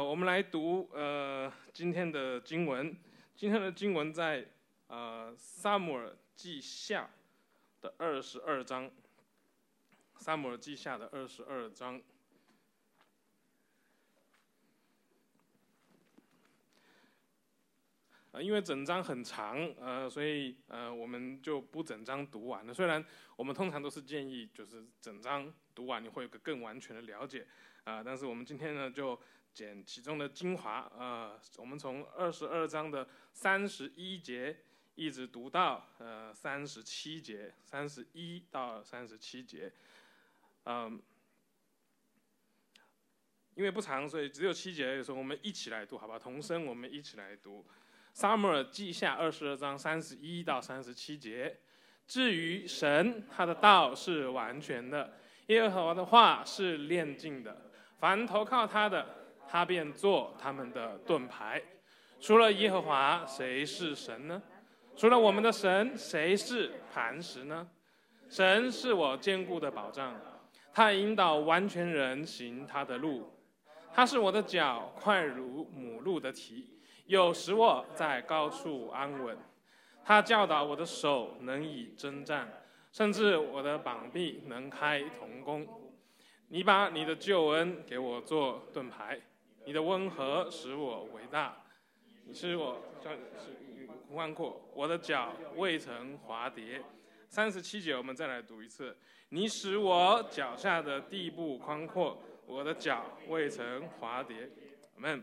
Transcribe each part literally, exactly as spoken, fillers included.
我们来读呃今天的经文。今天的经文在呃撒母耳记下的二十二章。撒母耳记下的二十二章。呃，因为整章很长，呃，所以呃我们就不整章读完了。虽然我们通常都是建议就是整章读完，你会有个更完全的了解，啊、呃，但是我们今天呢就捡其中的精华，呃，我们从二十二章的三十一节一直读到呃三十七节，三十一到三十七节，嗯、呃，因为不长，所以只有七节，所以我们一起来读，好吧？同声，我们一起来读。撒母耳记下二十二章三十一到三十七节。至于神，他的道是完全的，耶和华的话是炼净的。凡投靠他的，他便做他们的盾牌。除了耶和华，谁是神呢？除了我们的神，谁是磐石呢？神是我坚固的保障，他引导完全人行他的路。他是我的脚，快如母鹿的蹄，又使我在高处安稳。他教导我的手能以征战，甚至我的膀臂能开铜弓。你把你的救恩给我做盾牌，你的温和使我伟大。你使我宽阔，我的脚未曾滑跌。三十七节我们再来读一次。你使我脚下的地步宽阔，我的脚未曾滑跌。阿们。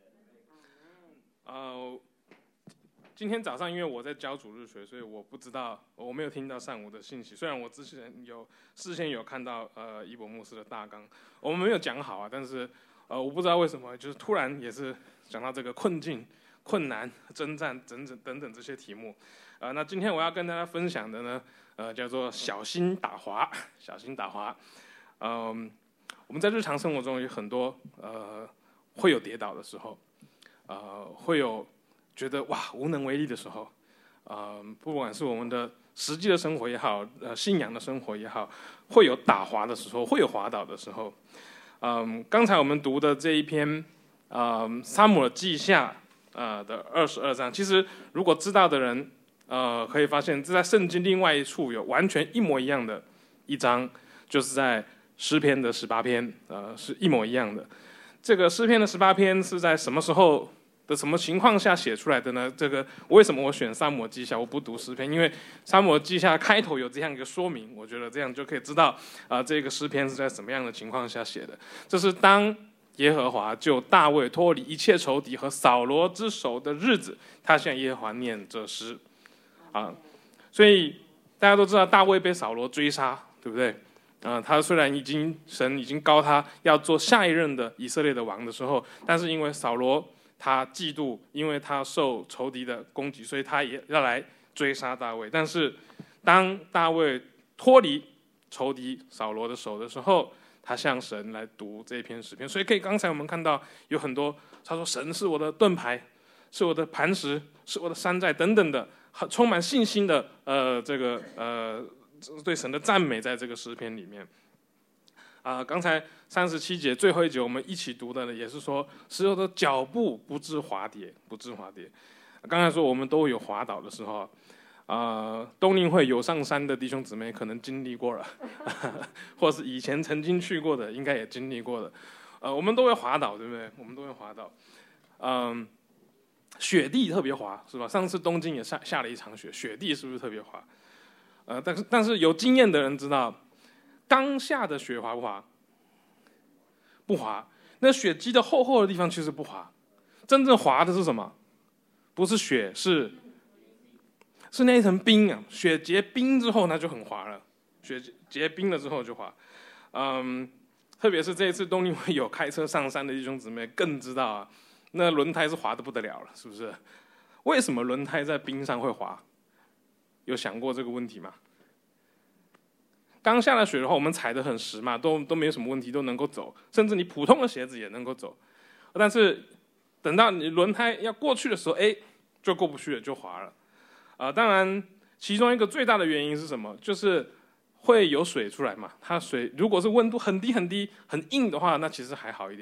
呃，今天早上因为我在教主日学，所以我不知道，我没有听到上午的信息。虽然我之前有事先有看到呃伊伯牧师的大纲，我们没有讲好啊，但是呃我不知道为什么，就是突然也是讲到这个困境、困难、征战等等等等这些题目。呃，那今天我要跟大家分享的呢，呃叫做小心打滑，小心打滑。嗯、呃，我们在日常生活中有很多呃会有跌倒的时候。呃，会有觉得哇无能为力的时候，呃，不管是我们的实际的生活也好，呃，信仰的生活也好，会有打滑的时候，会有滑倒的时候。嗯、呃，刚才我们读的这一篇，呃，撒母耳记下呃的二十二章，其实如果知道的人，呃，可以发现这在圣经另外一处有完全一模一样的一章，就是在诗篇的十八篇，呃，是一模一样的。这个诗篇的十八篇是在什么时候的什么情况下写出来的呢？这个为什么我选撒母耳记下，我不读诗篇？因为撒母耳记下开头有这样一个说明，我觉得这样就可以知道啊、呃，这个诗篇是在什么样的情况下写的。这是当耶和华救大卫脱离一切仇敌和扫罗之手的日子，他向耶和华念这诗啊。所以大家都知道大卫被扫罗追杀，对不对？啊、呃，他虽然已经神已经膏他要做下一任的以色列的王的时候，但是因为扫罗他嫉妒，因为他受仇敌的攻击，所以他也要来追杀大卫。但是当大卫脱离仇敌扫罗的手的时候，他向神来读这篇诗篇。所以可以刚才我们看到有很多他说神是我的盾牌，是我的磐石，是我的山寨等等的，充满信心的呃这个呃。对神的赞美在这个诗篇里面啊、呃，刚才三十七节最后一节我们一起读的呢，也是说使我的脚步不致滑跌，不致滑跌。刚才说我们都有滑倒的时候，啊、呃，冬令会有上山的弟兄姊妹可能经历过了，或是以前曾经去过的，应该也经历过了。呃，我们都会滑倒，对不对？我们都会滑倒。嗯、呃，雪地特别滑，是吧？上次东京也下下了一场雪，雪地是不是特别滑？呃，但是但是有经验的人知道，刚下的雪滑不滑？不滑。那雪积的厚厚的地方其实不滑，真正滑的是什么？不是雪，是是那一层冰啊！雪结冰之后，那就很滑了。雪结冰了之后就滑。嗯，特别是这一次冬令会有开车上山的弟兄姊妹更知道啊，那轮胎是滑得不得了了，是不是？为什么轮胎在冰上会滑？有想过这个问题吗？刚下了雪的话，我们踩得很实嘛，都都没有什么问题，都能够走，甚至你普通的鞋子也能够走。但是等到你轮胎要过去的时候，哎，就过不去了，就滑了。啊、呃，当然，其中一个最大的原因是什么？就是会有水出来嘛。它水如果是温度很低很低、很硬的话，那其实还好一点。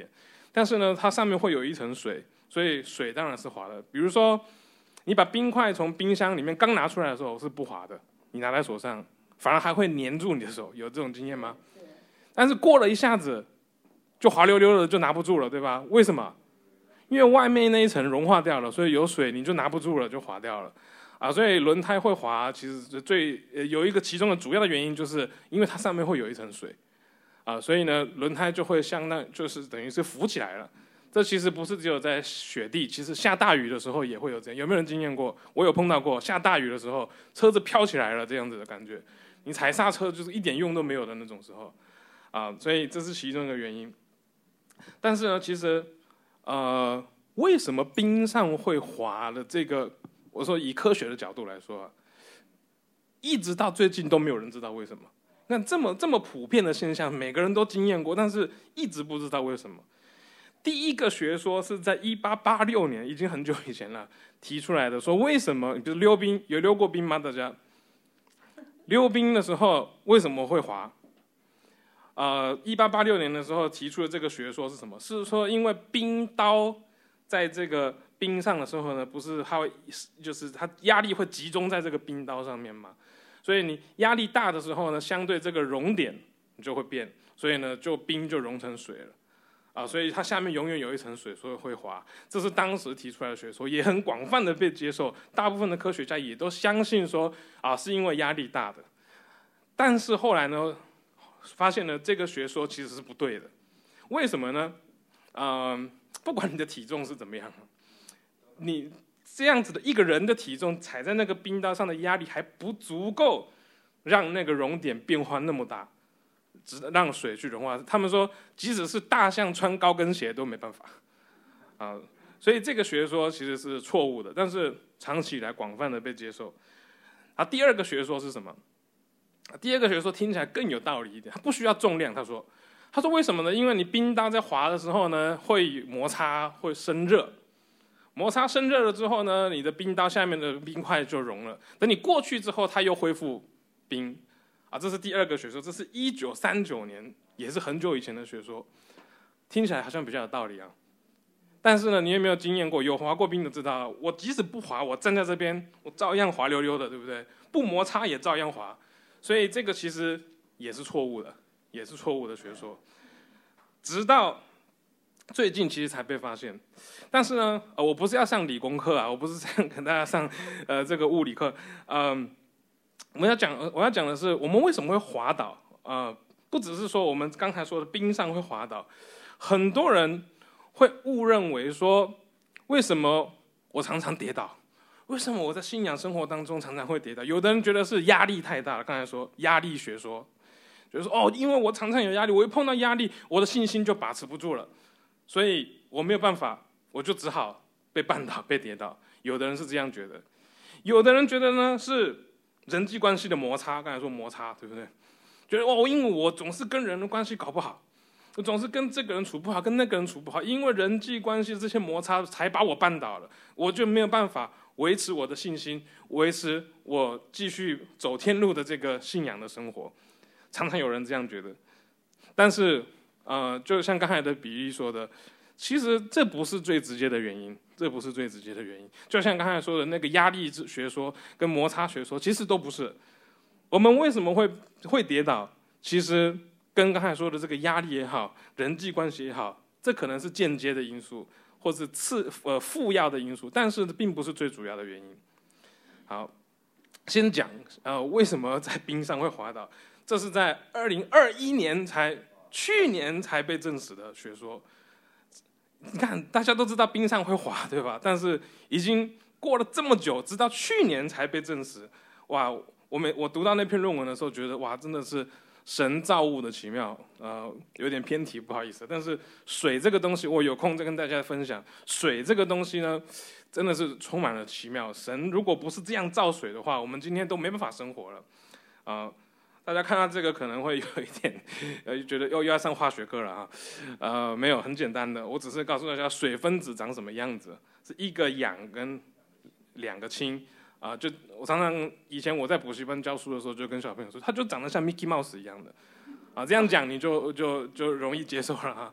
但是呢，它上面会有一层水，所以水当然是滑的。比如说，你把冰块从冰箱里面刚拿出来的时候是不滑的，你拿在手上反而还会粘住你的手，有这种经验吗？但是过了一下子，就滑溜溜的，就拿不住了，对吧？为什么？因为外面那一层融化掉了，所以有水你就拿不住了，就滑掉了。啊，所以轮胎会滑，其实最呃有一个其中的主要的原因，就是因为它上面会有一层水，啊，所以呢轮胎就会相当就是等于是浮起来了。这其实不是只有在雪地，其实下大雨的时候也会有这样。有没有人经验过？我有碰到过，下大雨的时候车子飘起来了这样子的感觉，你踩刹车就是一点用都没有的那种时候，啊，所以这是其中一个原因。但是呢，其实呃为什么冰上会滑的这个？我说以科学的角度来说啊，一直到最近都没有人知道为什么。那这么这么普遍的现象，每个人都经验过，但是一直不知道为什么。第一个学说是在一八八六年，已经很久以前了，提出来的，说为什么，比如溜冰，有溜过冰吗？大家溜冰的时候为什么会滑？呃，一八八六年的时候提出的这个学说是什么？是说因为冰刀在这个冰上的时候呢，不是它会就是它压力会集中在这个冰刀上面嘛，所以你压力大的时候呢，相对这个熔点就会变，所以呢就冰就融成水了，啊，所以它下面永远有一层水，所以会滑。这是当时提出来的学说，也很广泛的被接受，大部分的科学家也都相信说啊是因为压力大的。但是后来呢，发现了这个学说其实是不对的，为什么呢？嗯、呃，不管你的体重是怎么样。你这样子的一个人的体重踩在那个冰刀上的压力还不足够让那个熔点变化那么大，只让水去融化。他们说，即使是大象穿高跟鞋都没办法啊，所以这个学说其实是错误的，但是长期以来广泛的被接受。啊，第二个学说是什么？第二个学说听起来更有道理一点，它不需要重量。他说，他说为什么呢？因为你冰刀在滑的时候呢，会摩擦，会生热。摩擦生热了之后呢，你的冰刀下面的冰块就融了。等你过去之后，它又恢复冰，啊，这是第二个学说，这是一九三九年，也是很久以前的学说，听起来好像比较有道理啊。但是呢，你有没有经验过？有滑过冰的知道，我即使不滑，我站在这边，我照样滑溜溜的，对不对？不摩擦也照样滑，所以这个其实也是错误的，也是错误的学说。直到最近其实才被发现，但是呢，呃，我不是要上理工课啊，我不是这样跟大家上呃这个物理课，嗯、呃，我们要讲我要讲的是我们为什么会滑倒，呃，不只是说我们刚才说的冰上会滑倒，很多人会误认为说，为什么我常常跌倒？为什么我在信仰生活当中常常会跌倒？有的人觉得是压力太大了，刚才说压力学说，就是说哦，因为我常常有压力，我一碰到压力，我的信心就把持不住了。所以我没有办法，我就只好被绊倒、被跌倒。有的人是这样觉得，有的人觉得呢是人际关系的摩擦。刚才说摩擦，对不对？觉得哦，因为我总是跟人的关系搞不好，我总是跟这个人处不好，跟那个人处不好，因为人际关系这些摩擦才把我绊倒了，我就没有办法维持我的信心，维持我继续走天路的这个信仰的生活。常常有人这样觉得，但是。呃，就像刚才的比喻说的，其实这不是最直接的原因，这不是最直接的原因。就像刚才说的那个压力学说跟摩擦学说，其实都不是。我们为什么会会跌倒？其实跟刚才说的这个压力也好，人际关系也好，这可能是间接的因素，或是次呃副要的因素，但是并不是最主要的原因。好，先讲呃为什么在冰上会滑倒，这是在二零二一年才。去年才被证实的学说，你看大家都知道冰上会滑，对吧？但是已经过了这么久，直到去年才被证实。哇！我每我读到那篇论文的时候，觉得哇，真的是神造物的奇妙。呃，有点偏题，不好意思。但是水这个东西，我有空再跟大家分享。水这个东西呢，真的是充满了奇妙。神如果不是这样造水的话，我们今天都没办法生活了。啊、呃。大家看到这个可能会有一点，呃，觉得又又要上化学课了啊，呃，没有，很简单的，我只是告诉大家水分子长什么样子，是一个氧跟两个氢啊、呃，就我常常以前我在补习班教书的时候，就跟小朋友说，它就长得像 Mickey Mouse 一样的，啊，这样讲你就就就容易接受了啊。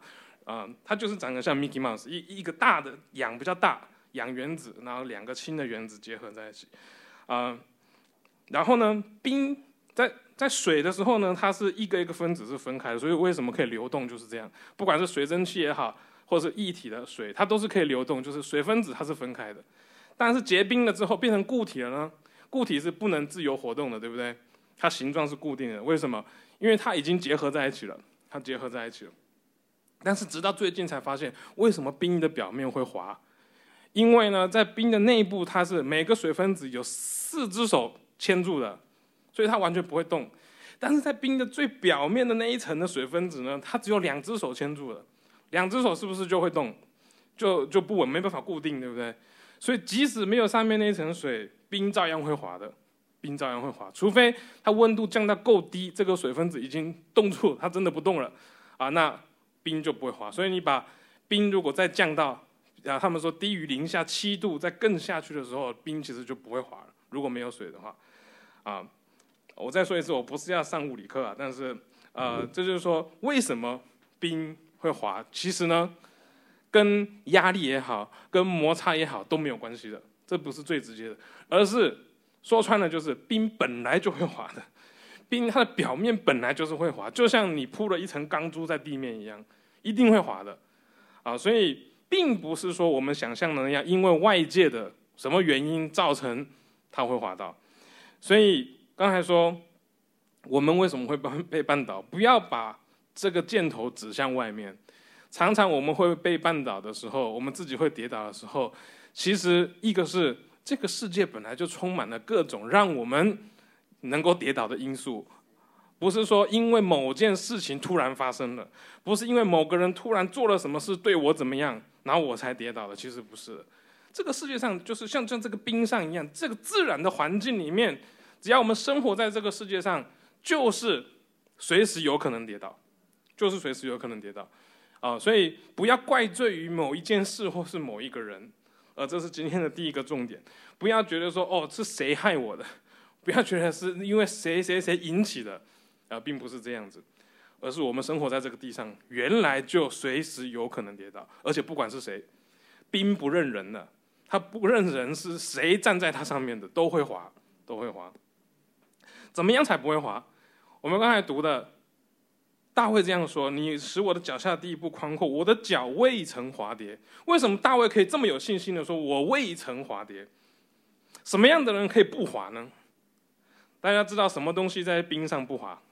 啊、呃，它就是长得像 Mickey Mouse， 一一个大的氧比较大氧原子，然后两个氢的原子结合在一起，啊、呃，然后呢，冰在在水的时候呢，它是一个一个分子是分开的，所以为什么可以流动就是这样，不管是水蒸气也好，或是液体的水，它都是可以流动，就是水分子它是分开的。但是结冰了之后变成固体了呢？固体是不能自由活动的，对不对？它形状是固定的，为什么？因为它已经结合在一起了，它结合在一起了。但是直到最近才发现，为什么冰的表面会滑？因为呢，在冰的内部，它是每个水分子有四只手牵住的，所以它完全不会动。但是在冰的最表面的那一层的水分子呢，它只有两只手牵住了，两只手是不是就会动？就就不稳，没办法固定，对不对？所以即使没有上面那一层水，冰照样会滑的，冰照样会滑，除非它温度降到够低，这个水分子已经冻住，它真的不动了啊，那冰就不会滑。所以你把冰如果再降到啊，他们说低于零下七度，再更下去的时候，冰其实就不会滑了。如果没有水的话，啊，我再说一次，我不是要上物理课啊，但是呃，这就是说为什么冰会滑，其实呢，跟压力也好，跟摩擦也好都没有关系的，这不是最直接的，而是说穿了就是冰本来就会滑的，冰它的表面本来就是会滑，就像你铺了一层钢珠在地面一样，一定会滑的，啊，所以并不是说我们想象的那样，因为外界的什么原因造成它会滑倒，所以刚才说我们为什么会被绊倒，不要把这个箭头指向外面。常常我们会被绊倒的时候，我们自己会跌倒的时候，其实一个是这个世界本来就充满了各种让我们能够跌倒的因素，不是说因为某件事情突然发生了，不是因为某个人突然做了什么事对我怎么样，然后我才跌倒的，其实不是的。这个世界上就是像像这个冰上一样，这个自然的环境里面，只要我们生活在这个世界上，就是随时有可能跌倒，就是随时有可能跌倒。啊，所以不要怪罪于某一件事或是某一个人，呃，这是今天的第一个重点。不要觉得说哦是谁害我的，不要觉得是因为谁谁谁引起的，呃，并不是这样子，而是我们生活在这个地上，原来就随时有可能跌倒，而且不管是谁，冰不认人的，他不认人是谁站在他上面的都会滑，都会滑。怎么样才不会滑？我们刚才读的。大卫这样说：“你使我的脚下地步宽阔，我的脚未曾滑跌。”为什么大卫可以这么有信心的说：“我未曾滑跌？”什么样的人可以不滑呢？大家知道什么东西在冰上不滑？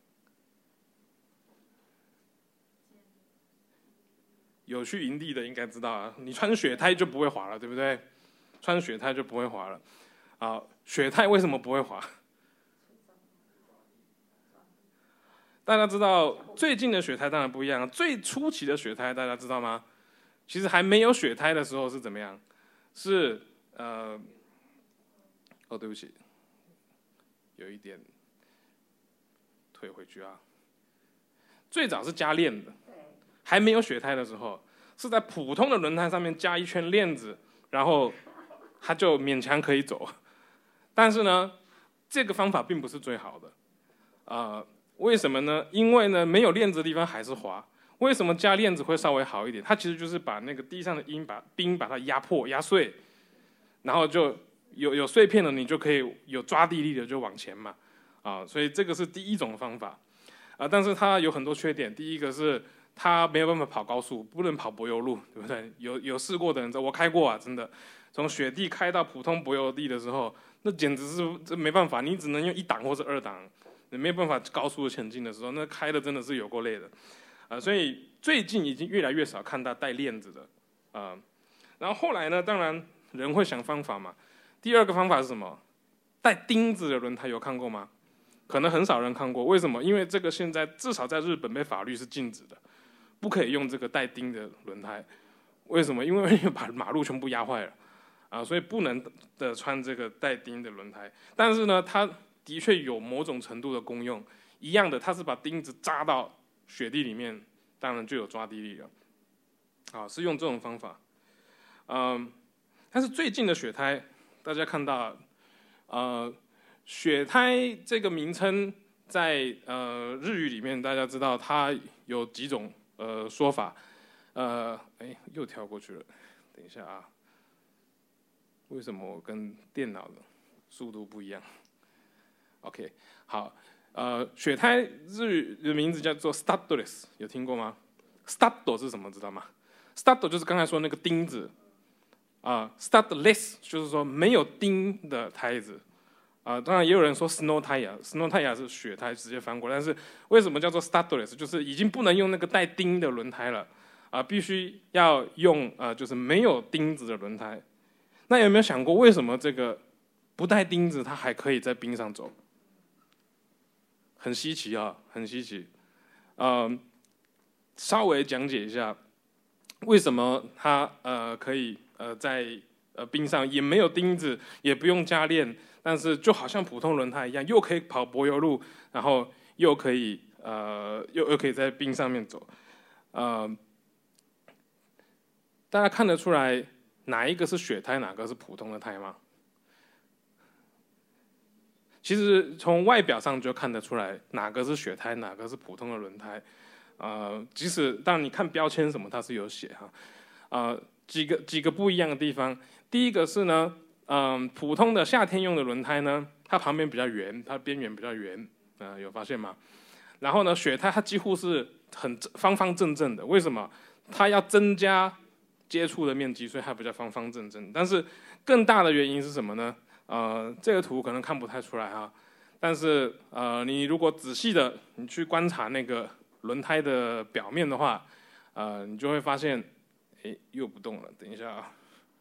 有去营地的应该知道啊，你穿雪胎就不会滑了，对不对？穿雪胎就不会滑了。啊，雪胎为什么不会滑？大家知道最近的雪胎当然不一样，最初期的雪胎大家知道吗？其实还没有雪胎的时候是怎么样？是呃，哦，对不起，有一点退回去啊。最早是加链的，还没有雪胎的时候，是在普通的轮胎上面加一圈链子，然后它就勉强可以走。但是呢，这个方法并不是最好的，啊、呃。为什么呢？因为呢，没有链子的地方还是滑。为什么加链子会稍微好一点？它其实就是把那个地上的冰把冰把它压破、压碎，然后就有有碎片了，你就可以有抓地力的就往前嘛，啊，所以这个是第一种方法，啊，但是它有很多缺点。第一个是它没有办法跑高速，不能跑柏油路，对不对？有有试过的人知道，我开过啊，真的，从雪地开到普通柏油地的时候，那简直是这没办法，你只能用一档或者二档。你没有办法高速的前进的时候，那开的真的是有够累的，啊、呃，所以最近已经越来越少看到带链子的，啊、呃，然后后来呢，当然人会想方法嘛。第二个方法是什么？带钉子的轮胎有看过吗？可能很少人看过。为什么？因为这个现在至少在日本被法律是禁止的，不可以用这个带钉的轮胎。为什么？因为把马路全部压坏了，啊、呃，所以不能的穿这个带钉的轮胎。但是呢，它的确有某种程度的功用，一样的，它是把钉子扎到雪地里面，当然就有抓地力了。啊，是用这种方法。嗯，但是最近的雪胎，大家看到，呃，雪胎这个名称在呃日语里面，大家知道它有几种呃说法。 呃，哎，又跳过去了，等一下啊，为什么我跟电脑的速度不一样 ？OK， 好，呃，雪胎日语的名字叫做 Studless， 有听过吗 ？Stud 是什么？知道吗 ？Stud 就是刚才说那个钉子啊、呃、，Studless 就是说没有钉的胎子。啊、呃，当然也有人说 snow tire，snow tire 是雪胎，直接翻过来。但是为什么叫做 studless？ 就是已经不能用那个带钉的轮胎了，啊、呃，必须要用呃，就是没有钉子的轮胎。那有没有想过，为什么这个不带钉子它还可以在冰上走？很稀奇啊，很稀奇。呃，稍微讲解一下，为什么它呃可以呃在呃冰上也没有钉子，也不用加链。但是就好像普通轮胎一样，又可以跑柏油路，然后又可以呃又又可以在冰上面走，呃，大家看得出来哪一个是雪胎，哪个是普通的胎吗？其实从外表上就看得出来哪个是雪胎，哪个是普通的轮胎。呃，即使当然你看标签什么，它是有写哈。呃，几个几个不一样的地方，第一个是呢。嗯，普通的夏天用的轮胎呢，它旁边比较圆，它边缘比较圆，啊、呃，有发现吗？然后呢，雪胎它几乎是很方方正正的，为什么？它要增加接触的面积，所以它比较方方正正。但是更大的原因是什么呢？呃，这个图可能看不太出来哈，但是呃，你如果仔细的你去观察那个轮胎的表面的话，呃，你就会发现，哎，又不动了，等一下啊。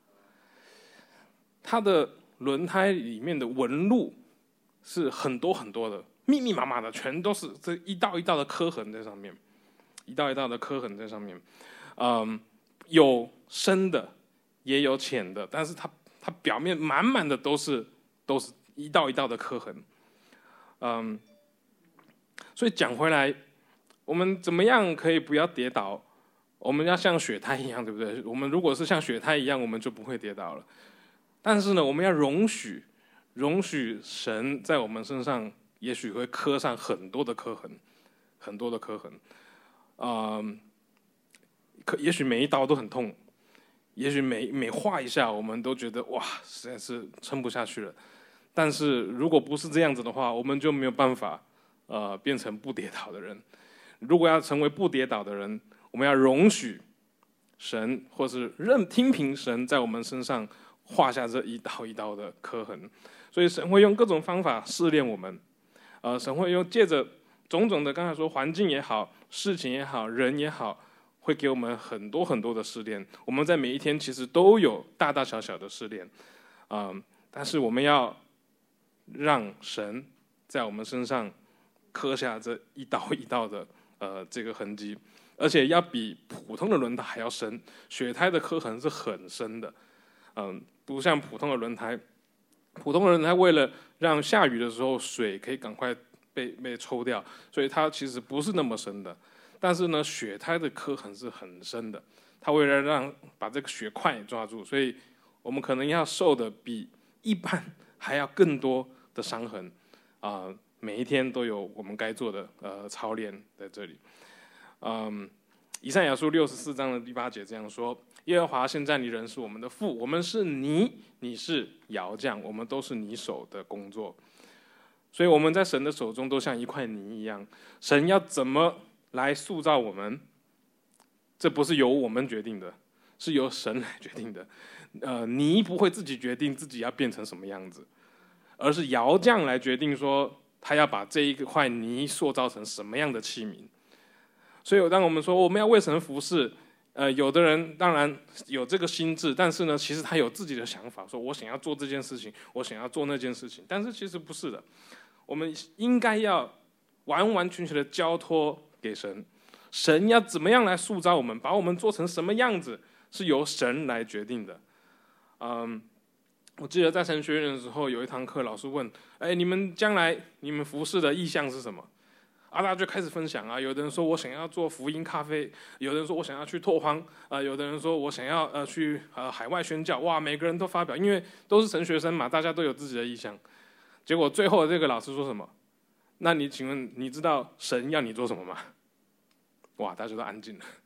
它的轮胎里面的纹路是很多很多的，密密麻麻的，全都是这一道一道的刻痕在上面，一道一道的刻痕在上面。嗯，有深的，也有浅的，但是它它表面满满的都是都是一道一道的刻痕。嗯，所以讲回来，我们怎么样可以不要跌倒？我们要像雪胎一样，对不对？我们如果是像雪胎一样，我们就不会跌倒了。但是呢，我们要容许，容许神在我们身上，也许会刻上很多的刻痕，很多的刻痕，啊、呃，可也许每一刀都很痛，也许每每划一下，我们都觉得哇，实在是撑不下去了。但是如果不是这样子的话，我们就没有办法，呃，变成不跌倒的人。如果要成为不跌倒的人，我们要容许神，或是任听凭神在我们身上。画下这一刀一刀的刻痕，所以神会用各种方法试炼我们，呃，神会用借着种种的，刚才说环境也好，事情也好，人也好，会给我们很多很多的试炼。我们在每一天其实都有大大小小的试炼，啊、呃，但是我们要让神在我们身上刻下这一刀一刀的呃这个痕迹，而且要比普通的轮胎还要深，雪胎的刻痕是很深的，嗯、呃。不像普通的轮胎，普通的轮胎为了让下雨的时候水可以赶快被被抽掉，所以它其实不是那么深的。但是呢，雪胎的刻痕是很深的，它为了让把这个雪块抓住，所以我们可能要受的比一般还要更多的伤痕啊、呃！每一天都有我们该做的呃操练在这里。嗯，以赛亚书六十四章的第八节这样说。耶和华，现在你仍是我们的父，我们是泥，你是窑匠，我们都是你手的工作。所以我们在神的手中都像一块泥一样。神要怎么来塑造我们，这不是由我们决定的，是由神来决定的。呃，泥不会自己决定自己要变成什么样子，而是窑匠来决定说他要把这一块泥塑造成什么样的器皿。所以当我们说我们要为神服侍，呃，有的人当然有这个心智，但是呢，其实他有自己的想法，说我想要做这件事情，我想要做那件事情，但是其实不是的。我们应该要完完全全的交托给神，神要怎么样来塑造我们，把我们做成什么样子，是由神来决定的。嗯，我记得在神学院的时候，有一堂课，老师问：“哎，你们将来你们服侍的意向是什么？”啊，大家就开始分享啊。有的人说我想要做福音咖啡，有的人说我想要去拓荒，呃，有的人说我想要呃去呃海外宣教。哇，每个人都发表，因为都是神学生嘛，大家都有自己的意向。结果最后这个老师说什么？那你请问你知道神要你做什么吗？哇，大家都安静了，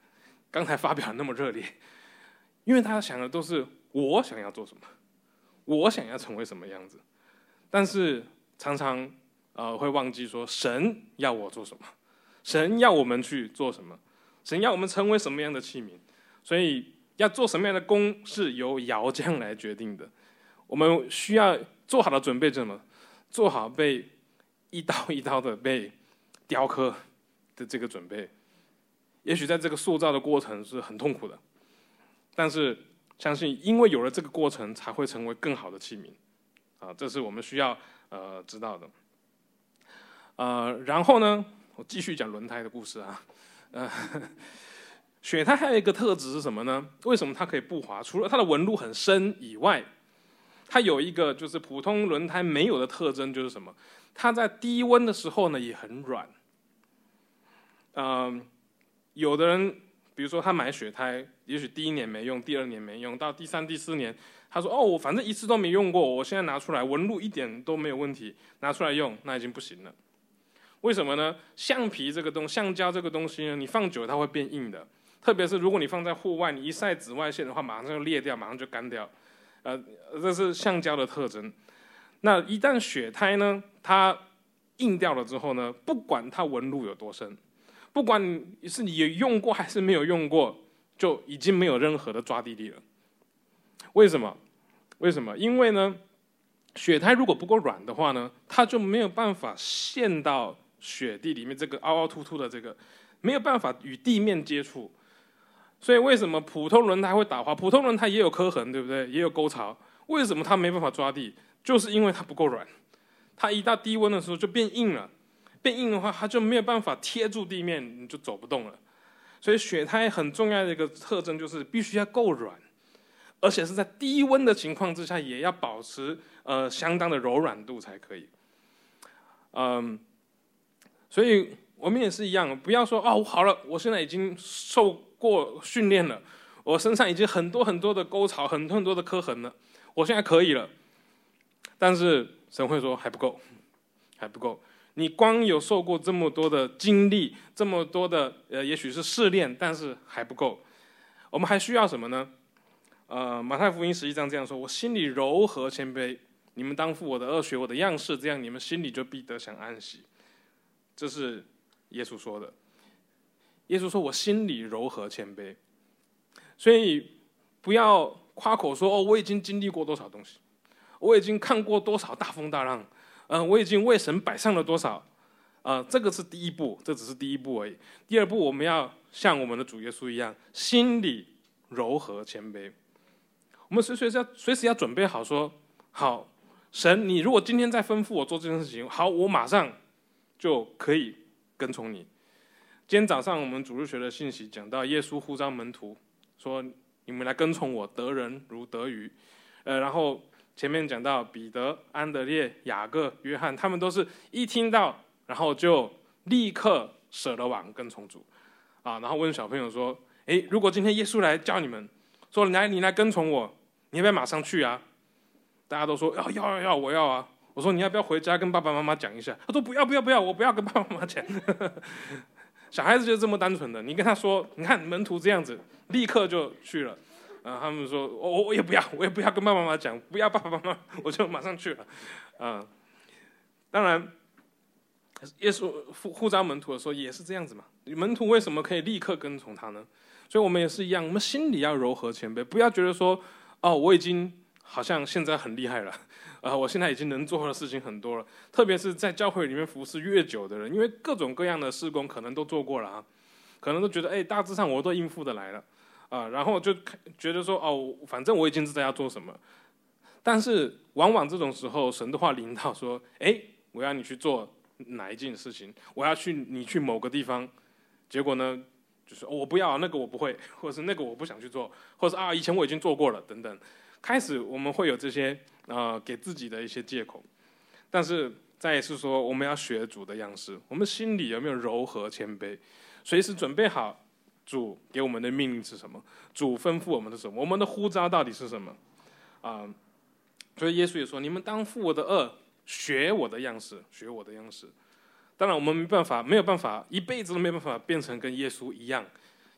刚才发表的那么热烈，因为他想的都是我想要做什么，我想要成为什么样子，但是常常呃会忘记说神要我做什么，神要我们去做什么，神要我们成为什么样的器皿，所以要做什么样的工是由窑匠来决定的。我们需要做好的准备，怎么做好被一刀一刀的被雕刻的这个准备。也许在这个塑造的过程是很痛苦的，但是相信因为有了这个过程，才会成为更好的器皿啊，这是我们需要呃知道的。呃，然后呢，我继续讲轮胎的故事啊。呃，雪胎还有一个特质是什么呢？为什么它可以不滑？除了它的纹路很深以外，它有一个就是普通轮胎没有的特征，就是什么？它在低温的时候呢也很软。嗯、呃，有的人比如说他买雪胎，也许第一年没用，第二年没用，到第三、第四年，他说：“哦，我反正一次都没用过，我现在拿出来，纹路一点都没有问题，拿出来用，那已经不行了。”为什么呢？橡皮这个东橡胶这个东西呢，你放久它会变硬的，特别是如果你放在户外，你一晒紫外线的话，马上就裂掉，马上就干掉。呃，这是橡胶的特征。那一旦雪胎呢，它硬掉了之后呢，不管它纹路有多深，不管你是你有用过还是没有用过，就已经没有任何的抓地力了。为什么？为什么？因为呢，雪胎如果不够软的话呢，它就没有办法陷到雪地里面，这个凹凹凸凸的这个没有办法与地面接触。所以为什么普通轮胎会打滑？普通轮胎也有磕痕，对不对？也有沟槽。为什么它没办法抓地？就是因为它不够软。它一到低温的时候就变硬了，变硬的话，它就没有办法贴住地面，你就走不动了。所以雪胎很重要的一个特征就是必须要够软，而且是在低温的情况之下，也要保持呃相当的柔软度才可以。嗯，所以我们也是一样，不要说哦，好了，我现在已经受过训练了，我身上已经很多很多的沟槽，很多很多的磕痕了，我现在可以了。但是神会说还不够，还不够。你光有受过这么多的经历，这么多的呃，也许是试炼，但是还不够。我们还需要什么呢？呃，马太福音十一章这样说：“我心里柔和谦卑，你们当负我的恶，学我的样式，这样你们心里就必得享安息。”这是耶稣说的。耶稣说：“我心里柔和谦卑。”所以不要夸口说：“哦，我已经经历过多少东西，我已经看过多少大风大浪。”嗯、呃，我已经为神摆上了多少？呃，这个是第一步，这只是第一步而已。第二步，我们要像我们的主耶稣一样，心里柔和谦卑。我们随随时要随时要准备好说，好，神，你如果今天再吩咐我做这件事情，好，我马上就可以跟从你。今天早上我们主日学的信息讲到，耶稣呼召门徒说：“你们来跟从我，得人如得鱼。”呃，然后。前面讲到彼得、安德烈、雅各、约翰，他们都是一听到，然后就立刻舍了网跟从主，啊，然后问小朋友说：“诶，如果今天耶稣来叫你们，说你来你来跟从我，你要不要马上去啊？”大家都说：“要要要要，我要啊！”我说：“你要不要回家跟爸爸妈妈讲一下？”他说：“不要不要不要，我不要跟爸爸妈妈讲。”小孩子就是这么单纯的，你跟他说：“你看门徒这样子，立刻就去了。”啊，他们说，我我也不要，我也不要跟爸爸妈妈讲，不要爸爸妈妈，我就马上去了。啊，当然，耶稣呼召门徒的时候也是这样子嘛。门徒为什么可以立刻跟从他呢？所以我们也是一样，我们心里要柔和谦卑，不要觉得说，哦，我已经好像现在很厉害了，啊，我现在已经能做的事情很多了。特别是在教会里面服侍越久的人，因为各种各样的事工可能都做过了啊，可能都觉得，哎，大致上我都应付得来了。啊，然后就觉得说，哦，反正我已经知道要做什么。但是往往这种时候，神的话临到说，哎，我要你去做哪一件事情，我要去你去某个地方。结果呢，就是、哦、我不要那个我不会，或者是那个我不想去做，或者是啊以前我已经做过了等等。开始我们会有这些呃给自己的一些借口。但是再一次说，我们要学主的样式，我们心里有没有柔和谦卑，随时准备好。主给我们的命令是什么？主吩咐我们的什么？我们的呼召到底是什么？啊、呃，所以耶稣也说：“你们当负我的恶，学我的样式，学我的样式。”当然，我们没办法，没有办法，一辈子都没有办法变成跟耶稣一样，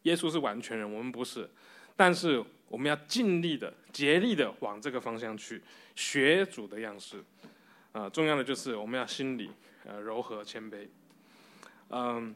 耶稣是完全人，我们不是，但是我们要尽力的、竭力的往这个方向去学主的样式。啊、呃，重要的就是我们要心里呃柔和谦卑。嗯，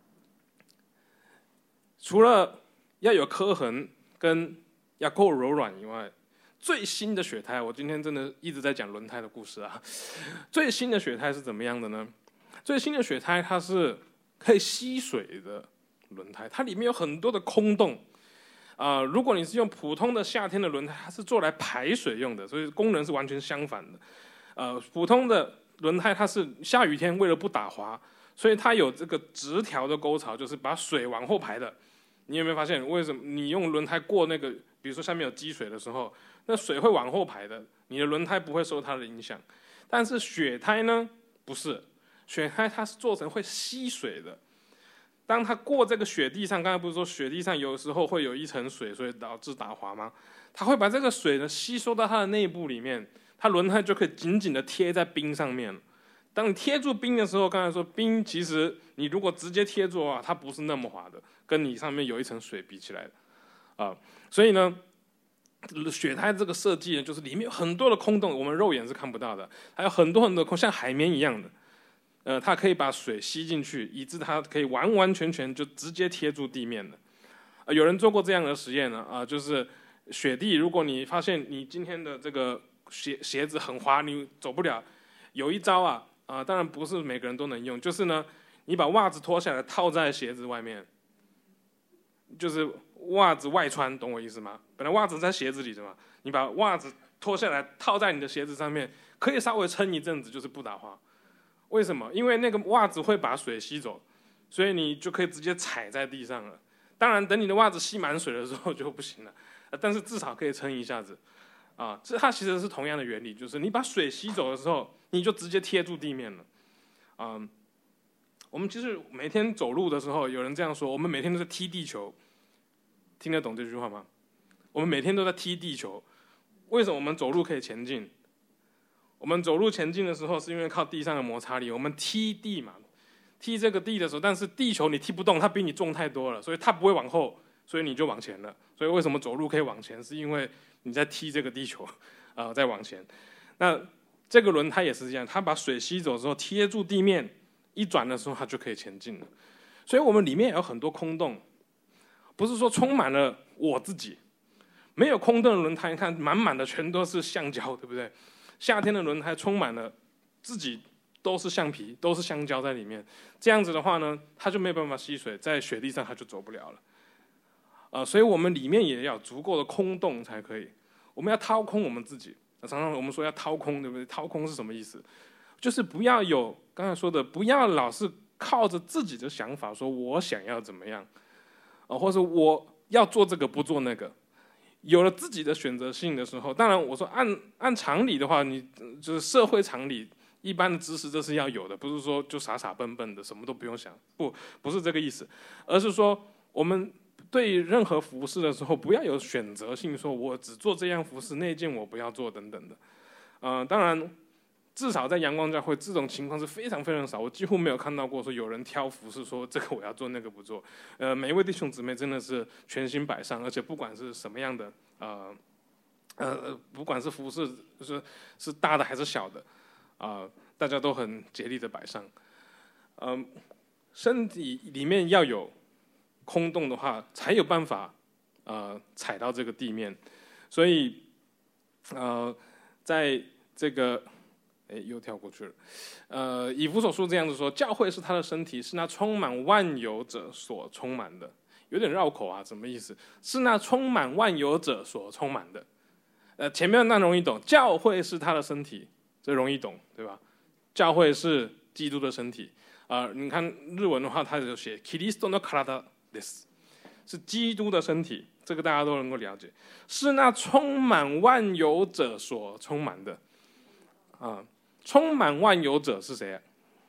除了要有刻痕跟要够柔软以外，最新的雪胎，我今天真的一直在讲轮胎的故事啊。最新的雪胎是怎么样的呢？最新的雪胎它是可以吸水的轮胎，它里面有很多的空洞。啊、呃，如果你是用普通的夏天的轮胎，它是做来排水用的，所以功能是完全相反的。呃，普通的轮胎它是下雨天为了不打滑，所以它有这个直条的沟槽，就是把水往后排的。你有没有发现，为什么你用轮胎过那个，比如说下面有积水的时候，那水会往后排的，你的轮胎不会受它的影响。但是雪胎呢，不是，雪胎它是做成会吸水的。当它过这个雪地上，刚才不是说雪地上有时候会有一层水，所以导致打滑吗？它会把这个水呢吸收到它的内部里面。它轮胎就可以紧紧的贴在冰上面了。当你贴住冰的时候，刚才说冰其实你如果直接贴住啊，它不是那么滑的，跟你上面有一层水比起来的，啊、呃，所以呢，雪胎这个设计呢，就是里面有很多的空洞，我们肉眼是看不到的，还有很多很多空，像海绵一样的，呃，它可以把水吸进去，以致它可以完完全全就直接贴住地面的。呃、有人做过这样的实验呢，啊、呃，就是雪地，如果你发现你今天的这个鞋鞋子很滑，你走不了。有一招啊，啊、呃，当然不是每个人都能用，就是呢，你把袜子脱下来套在鞋子外面，就是袜子外穿，懂我意思吗？本来袜子在鞋子里的嘛，你把袜子脱下来套在你的鞋子上面，可以稍微撑一阵子，就是不打滑。为什么？因为那个袜子会把水吸走，所以你就可以直接踩在地上了。当然，等你的袜子吸满水的时候就不行了，但是至少可以撑一下子。啊，这它其实是同样的原理，就是你把水吸走的时候，你就直接贴住地面了。啊，我们其实每天走路的时候，有人这样说，我们每天都在踢地球，听得懂这句话吗？我们每天都在踢地球，为什么我们走路可以前进？我们走路前进的时候，是因为靠地上的摩擦力。我们踢地嘛，踢这个地的时候，但是地球你踢不动，它比你重太多了，所以它不会往后，所以你就往前了。所以为什么走路可以往前，是因为你在踢这个地球，啊、呃，在往前。那这个轮胎也是这样，它把水吸走之后贴住地面，一转的时候它就可以前进了。所以我们里面也有很多空洞，不是说充满了我自己，没有空洞的轮胎，你看满满的全都是橡胶，对不对？夏天的轮胎充满了自己都是橡皮，都是橡胶在里面，这样子的话呢，它就没有办法吸水，在雪地上它就走不了了。呃，所以我们里面也要有足够的空洞才可以。我们要掏空我们自己。常常我们说要掏空，对不对？掏空是什么意思？就是不要有刚才说的，不要老是靠着自己的想法说我想要怎么样，啊、呃，或者我要做这个不做那个。有了自己的选择性的时候，当然我说按按常理的话，你就是社会常理一般的知识这是要有的，不是说就傻傻笨笨的什么都不用想，不不是这个意思，而是说我们对任何服饰的时候，不要有选择性，说我只做这样服饰，那件我不要做等等的。呃，当然，至少在阳光教会这种情况是非常非常少，我几乎没有看到过说有人挑服饰说这个我要做，那个不做。呃，每一位弟兄姊妹真的是全心摆上，而且不管是什么样的，呃呃，不管是服饰是是大的还是小的，啊、呃，大家都很竭力的摆上。嗯、呃，身体里面要有空洞的话，才有办法呃踩到这个地面。所以呃，在这个哎又跳过去了。呃，以弗所书这样子说，教会是他的身体，是那充满万有者所充满的。有点绕口啊，什么意思？是那充满万有者所充满的。呃，前面那容易懂，教会是他的身体，这容易懂，对吧？教会是基督的身体。啊、呃，你看日文的话，它就写 Kiristo no karada desu， 是基督的身体，这个大家都能够了解。是那充满万有者所充满的。啊，充满万有者是谁啊？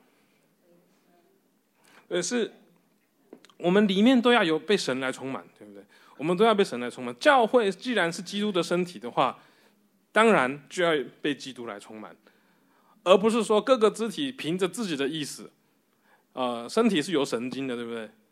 呃，是我们里面都要有被神来充满，对不对？我们都要被神来充满。教会既然是基督的身体的话，当然就要被基督来充满，而不是说各个肢体凭着自己的意思。呃，身体是有神经的，对不对？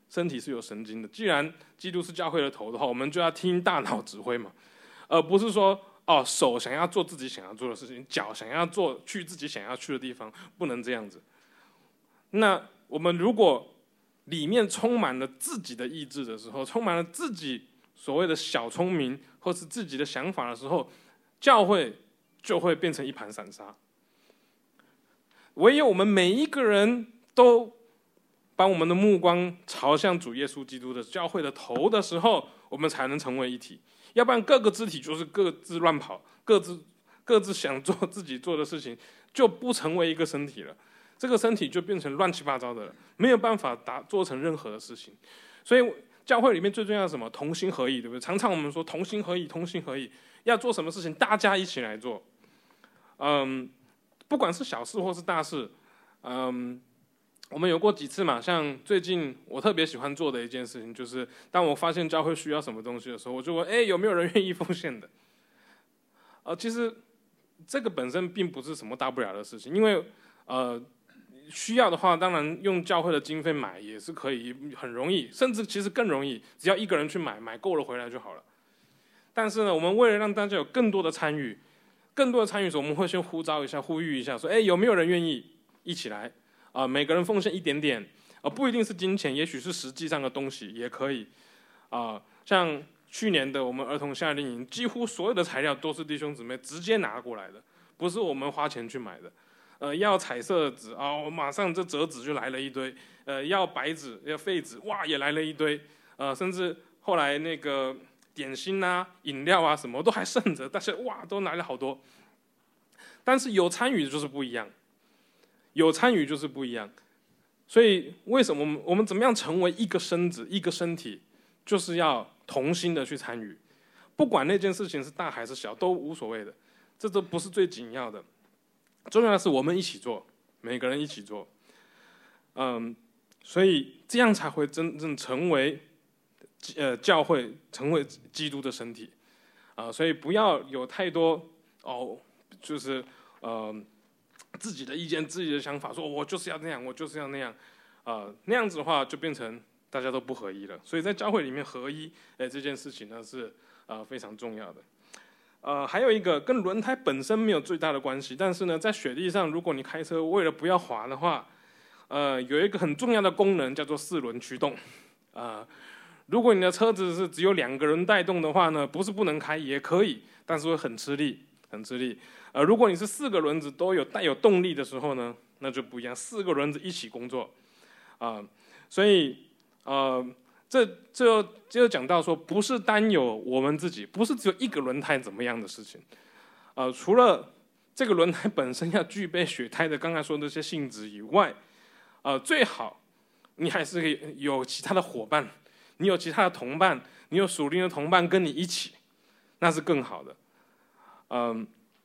身体是有神经的。既然基督是教会的头的话，我们就要听大脑指挥嘛，而不是说哦手想要做自己想要做的事情，脚想要做去自己想要去的地方，不能这样子。那我们如果里面充满了自己的意志的时候，充满了自己所谓的小聪明或是自己的想法的时候，教会就会变成一盘散沙。唯有我们每一个人都把我们的目光朝向主耶稣基督的教会的头的时候，我们才能成为一体。要不然各个肢体就是各自乱跑，各自各自想做自己做的事情，就不成为一个身体了。这个身体就变成乱七八糟的了，没有办法打做成任何的事情。所以教会里面最重要的是什么？同心合意，对不对？常常我们说同心合意，同心合意，要做什么事情，大家一起来做。嗯，不管是小事或是大事，嗯，我们有过几次嘛，像最近我特别喜欢做的一件事情，就是当我发现教会需要什么东西的时候，我就问，哎，有没有人愿意奉献的？呃，其实这个本身并不是什么大不了的事情，因为呃。需要的话，当然用教会的经费买也是可以，很容易，甚至其实更容易，只要一个人去买，买够了回来就好了。但是呢，我们为了让大家有更多的参与，更多的参与时，我们会先呼召一下，呼吁一下，说，哎，有没有人愿意一起来？啊、呃，每个人奉献一点点，啊、呃，不一定是金钱，也许是实际上的东西也可以。啊、呃，像去年的我们儿童夏令营，几乎所有的材料都是弟兄姊妹直接拿过来的，不是我们花钱去买的。呃，要彩色纸啊，我马上这折纸就来了一堆。呃，要白纸，要废纸，哇，也来了一堆。呃，甚至后来那个点心啊、饮料啊什么都还剩着，但是哇，都来了好多。但是有参与就是不一样，有参与就是不一样。所以为什么我们我们怎么样成为一个身子、一个身体，就是要同心的去参与，不管那件事情是大还是小，都无所谓的，这都不是最紧要的。重要的是我们一起做，每个人一起做，嗯，所以这样才会真正成为，呃，教会成为基督的身体，啊、呃，所以不要有太多哦，就是呃自己的意见、自己的想法，说我就是要那样，我就是要那样，啊、呃，那样子的话就变成大家都不合一了。所以在教会里面合一，哎，这件事情呢是呃非常重要的。呃，还有一个跟轮胎本身没有最大的关系，但是呢，在雪地上，如果你开车为了不要滑的话，呃，有一个很重要的功能叫做四轮驱动。啊、呃，如果你的车子是只有两个人带动的话呢，不是不能开，也可以，但是会很吃力，很吃力。呃，如果你是四个轮子都有带有动力的时候呢，那就不一样，四个轮子一起工作，啊、呃，所以呃。这这就讲到说，不是单有我们自己，不是只有一个轮胎怎么样的事情，呃，除了这个轮胎本身要具备雪胎的刚才说的这些性质以外，呃，最好你还是可以有其他的伙伴，你有其他的同伴，你有属灵的同伴跟你一起，那是更好的。嗯，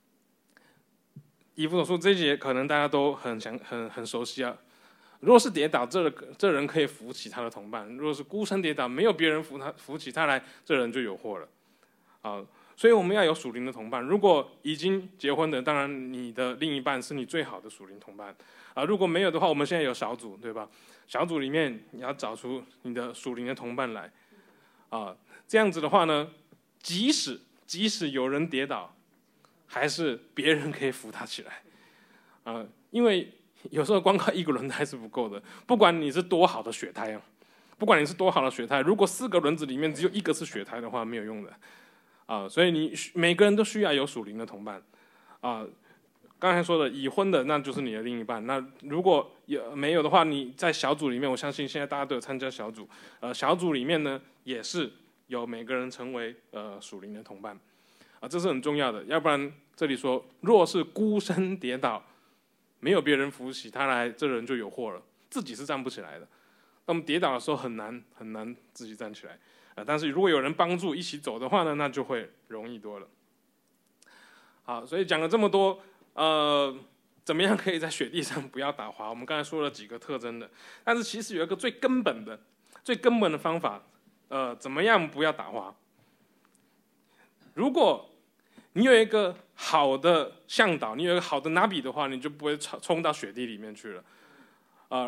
以弗所书这一节可能大家都很想很很熟悉啊。如果是跌倒，这这人可以扶起他的同伴；如果是孤身跌倒，没有别人扶他扶起他来，这人就有祸了。啊，所以我们要有属灵的同伴。如果已经结婚的，当然你的另一半是你最好的属灵同伴。啊，如果没有的话，我们现在有小组，对吧？小组里面你要找出你的属灵的同伴来。啊，这样子的话呢，即使即使有人跌倒，还是别人可以扶他起来。啊，因为有时候光靠一个轮胎是不够的，不管你是多好的雪胎啊，不管你是多好的雪胎，如果四个轮子里面只有一个是雪胎的话，没有用的啊。所以你每个人都需要有属灵的同伴啊。刚才说的已婚的，那就是你的另一半。那如果有没有的话，你在小组里面，我相信现在大家都有参加小组，呃，小组里面呢也是有每个人成为呃属灵的同伴啊，这是很重要的。要不然这里说，若是孤身跌倒，没有别人扶起他来，这人就有祸了，自己是站不起来的。那么跌倒的时候很难很难自己站起来啊、呃，但是如果有人帮助一起走的话呢，那就会容易多了。好，所以讲了这么多，呃，怎么样可以在雪地上不要打滑？我们刚才说了几个特征的，但是其实有一个最根本的、最根本的方法，呃，怎么样不要打滑？如果你有一个好的向导，你有一个好的拿比的话，你就不会冲到雪地里面去了。呃，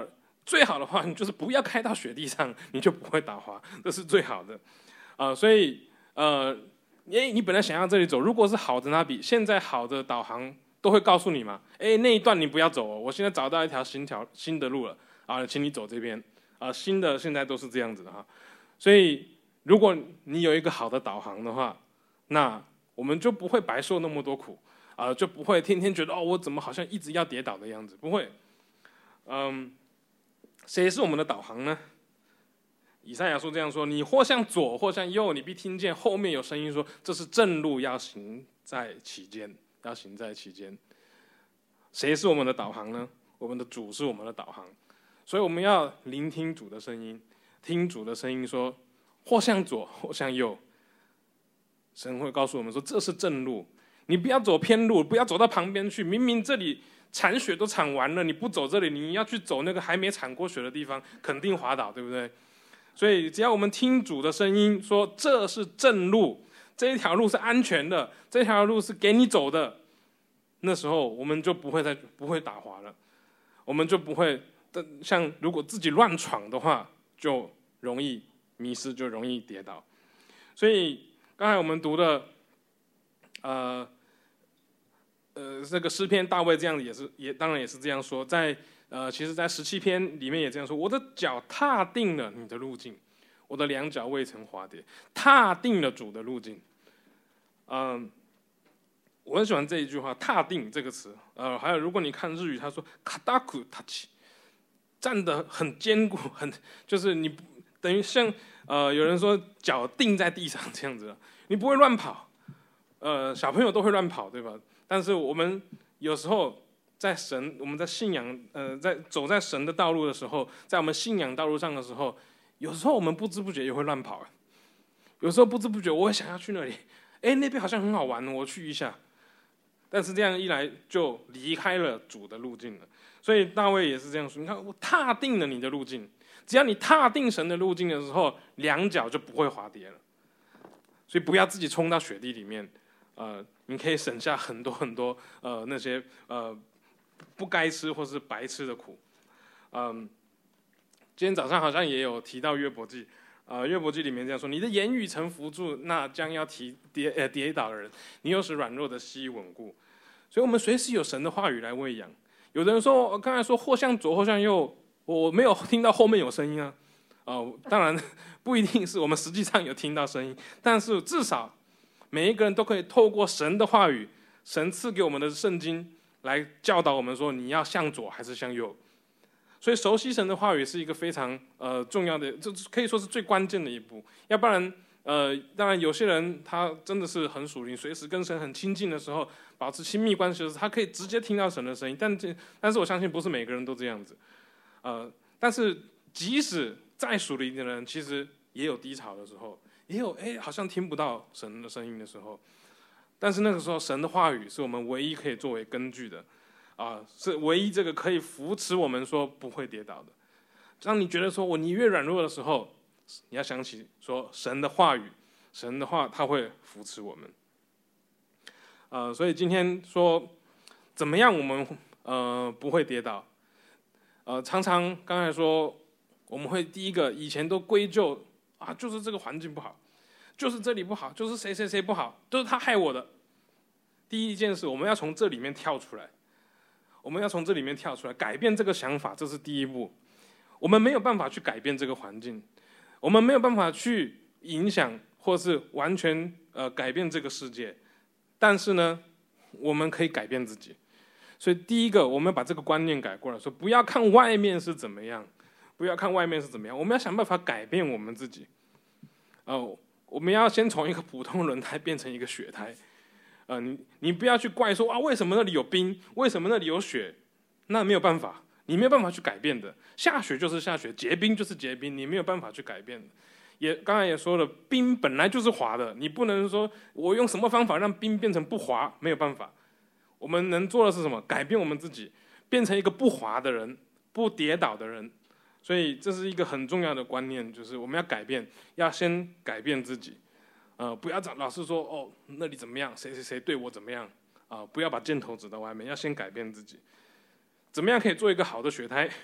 最好的话，你就是不要开到雪地上，你就不会打滑，这是最好的。啊、呃，所以呃，哎，你本来想要这里走，如果是好的那比，现在好的导航都会告诉你嘛，哎，那一段你不要走哦，我现在找到一条新条新的路了啊，请你走这边啊，新的现在都是这样子的哈。所以如果你有一个好的导航的话，那我们就不会白受那么多苦啊、呃，就不会天天觉得哦，我怎么好像一直要跌倒的样子，不会。嗯，谁是我们的导航呢？以赛亚书这样说：你或向左，或向右，你必听见后面有声音说：这是正路，要行在其间，要行在其间。谁是我们的导航呢？我们的主是我们的导航，所以我们要聆听主的声音，听主的声音说：或向左，或向右。神会告诉我们说：这是正路，你不要走偏路，不要走到旁边去。明明这里铲雪都铲完了，你不走这里，你要去走那个还没铲过雪的地方，肯定滑倒，对不对？所以只要我们听主的声音说这是正路，这一条路是安全的，这条路是给你走的，那时候我们就不会再不会打滑了，我们就不会像如果自己乱闯的话，就容易迷失，就容易跌倒。所以刚才我们读的，呃呃，这个诗篇大卫这样也是也当然也是这样说，在呃，其实在十七篇里面也这样说：我的脚踏定了你的路径，我的两脚未曾滑跌，踏定了主的路径。嗯，我很喜欢这一句话“踏定”这个词。呃，还有如果你看日语，他说“卡达库塔奇”，站得很坚固，很就是你等于像呃有人说脚定在地上这样子，你不会乱跑。呃，小朋友都会乱跑，对吧？但是我们有时候在神，我们在信仰，呃，在走在神的道路的时候，在我们信仰道路上的时候，有时候我们不知不觉也会乱跑。有时候不知不觉，我也想要去那里，哎，那边好像很好玩，我去一下。但是这样一来，就离开了主的路径了。所以大卫也是这样说：你看，我踏定了你的路径，只要你踏定神的路径的时候，两脚就不会滑跌了。所以不要自己冲到雪地里面。呃，你可以省下很多很多呃那些呃不该吃或是白吃的苦。嗯，今天早上好像也有提到约伯记，呃，约伯记里面这样说：你的言语曾扶住那将要提跌呃跌倒的人，你又使软弱的膝稳固。所以我们随时有神的话语来喂养。有的人说，我刚才说或向左或向右，我没有听到后面有声音啊。呃，当然不一定是我们实际上有听到声音，但是至少每一个人都可以透过神的话语，神赐给我们的圣经来教导我们说，你要向左还是向右。所以熟悉神的话语是一个非常呃重要的，这可以说是最关键的一步。要不然，呃，当然有些人他真的是很属灵，随时跟神很亲近的时候，保持亲密关系的时候，他可以直接听到神的声音。但这，但是我相信不是每个人都这样子。呃，但是即使再属灵的人，其实也有低潮的时候。也有哎，好像听不到神的声音的时候，但是那个时候，神的话语是我们唯一可以作为根据的，啊、呃，是唯一这个可以扶持我们说不会跌倒的。当你觉得说我你越软弱的时候，你要想起说神的话语，神的话他会扶持我们。呃，所以今天说怎么样我们呃不会跌倒？呃，常常刚才说我们会第一个以前都归咎。啊，就是这个环境不好，就是这里不好，就是谁谁谁不好，都是他害我的。第一件事，我们要从这里面跳出来，我们要从这里面跳出来，改变这个想法，这是第一步。我们没有办法去改变这个环境，我们没有办法去影响或是完全呃改变这个世界，但是呢，我们可以改变自己。所以第一个，我们把这个观念改过来，说不要看外面是怎么样。不要看外面是怎么样，我们要想办法改变我们自己。呃，我们要先从一个普通轮胎变成一个雪胎。呃，你你不要去怪说啊，为什么那里有冰，为什么那里有雪？那没有办法，你没有办法去改变的。下雪就是下雪，结冰就是结冰，你没有办法去改变的。也刚才也说了，冰本来就是滑的，你不能说我用什么方法让冰变成不滑，没有办法。我们能做的是什么？改变我们自己，变成一个不滑的人，不跌倒的人。所以这是一个很重要的观念，就是我们要改变，要先改变自己，呃，不要找老是说哦那里怎么样，谁谁谁对我怎么样啊、呃，不要把箭头指到外面，要先改变自己。怎么样可以做一个好的雪胎？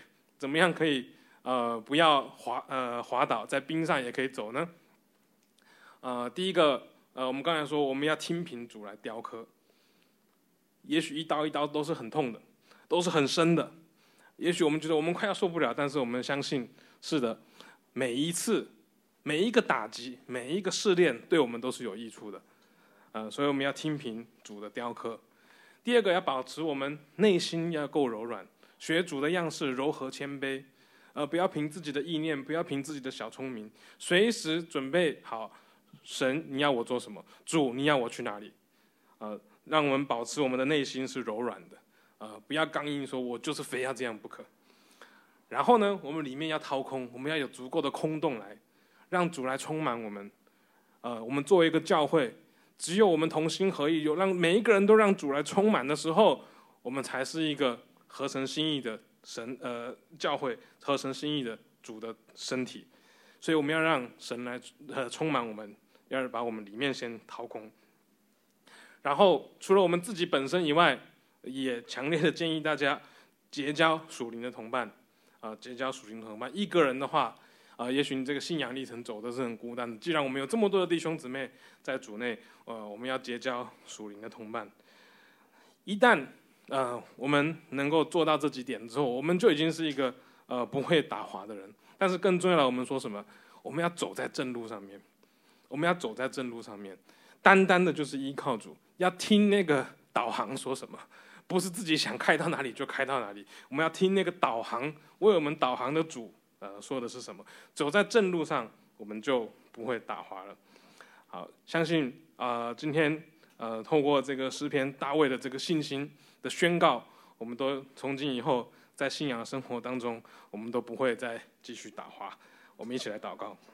怎么样可以呃不要滑呃滑倒，在冰上也可以走呢？呃，第一个，呃，我们刚才说我们要听凭主来雕刻，也许一刀一刀都是很痛的，都是很深的。也许我们觉得我们快要受不了，但是我们相信，是的，每一次、每一个打击、每一个试炼，对我们都是有益处的。呃，所以我们要听凭主的雕刻。第二个，要保持我们内心要够柔软，学主的样式，柔和谦卑。呃，不要凭自己的意念，不要凭自己的小聪明，随时准备好，神你要我做什么，主你要我去哪里？呃，让我们保持我们的内心是柔软的。呃，不要刚硬说，我就是非要这样不可。然后呢，我们里面要掏空，我们要有足够的空洞来，让主来充满我们。呃，我们作为一个教会，只有我们同心合意，有让每一个人都让主来充满的时候，我们才是一个合神心意的神呃教会，合神心意的主的身体。所以我们要让神来呃充满我们，要把我们里面先掏空。然后除了我们自己本身以外，也强烈的建议大家结交属灵的同伴，啊、呃，结交属灵的同伴。一个人的话，啊、呃，也许你这个信仰历程走的是很孤单的。既然我们有这么多的弟兄姊妹在主内，呃，我们要结交属灵的同伴。一旦呃我们能够做到这几点之后，我们就已经是一个呃不会打滑的人。但是更重要的，我们说什么？我们要走在正路上面，我们要走在正路上面，单单的就是依靠主，要听那个导航说什么。不是自己想开到哪里就开到哪里，我们要听那个导航为我们导航的主，呃，说的是什么？走在正路上，我们就不会打滑了。好，相信啊、呃，今天呃，透过这个诗篇大卫的这个信心的宣告，我们都从今以后在信仰生活当中，我们都不会再继续打滑。我们一起来祷告。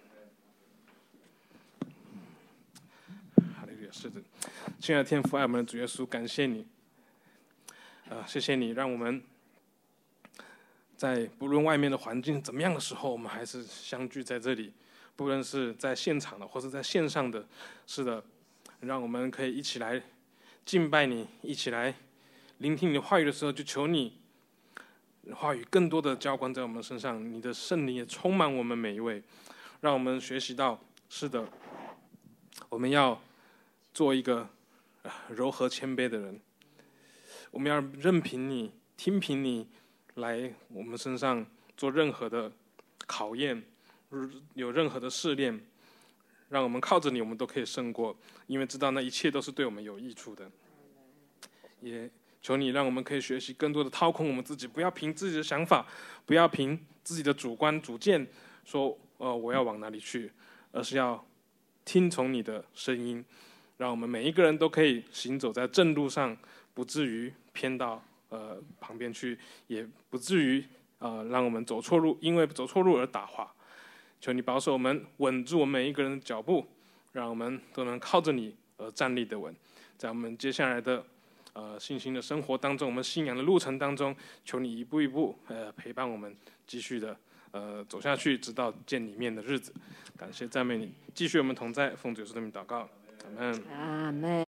哈利路亚，是的，亲爱的天父，爱我们的主耶稣，感谢你。呃，谢谢你让我们在不论外面的环境怎么样的时候，我们还是相聚在这里，不论是在现场的或是在线上的，是的，让我们可以一起来敬拜你，一起来聆听你的话语的时候，就求你话语更多的浇灌在我们身上，你的圣灵也充满我们每一位，让我们学习到，是的，我们要做一个柔和谦卑的人。我们要任凭你、听凭你来我们身上做任何的考验，有任何的试炼，让我们靠着你，我们都可以胜过，因为知道那一切都是对我们有益处的。也求你让我们可以学习更多的掏空我们自己，不要凭自己的想法，不要凭自己的主观主见说呃我要往哪里去，而是要听从你的声音，让我们每一个人都可以行走在正路上，不至于偏到呃旁边去，也不至于呃让我们走错路，因为走错路而打滑。求你保守我们，稳住我们每一个人的脚步，让我们都能靠着你而站立得稳。在我们接下来的呃信心的生活当中，我们信仰的路程当中，求你一步一步呃陪伴我们，继续的呃走下去，直到见你面的日子。感谢赞美你，继续我们同在，奉主耶稣的名祷告，阿们。 阿们。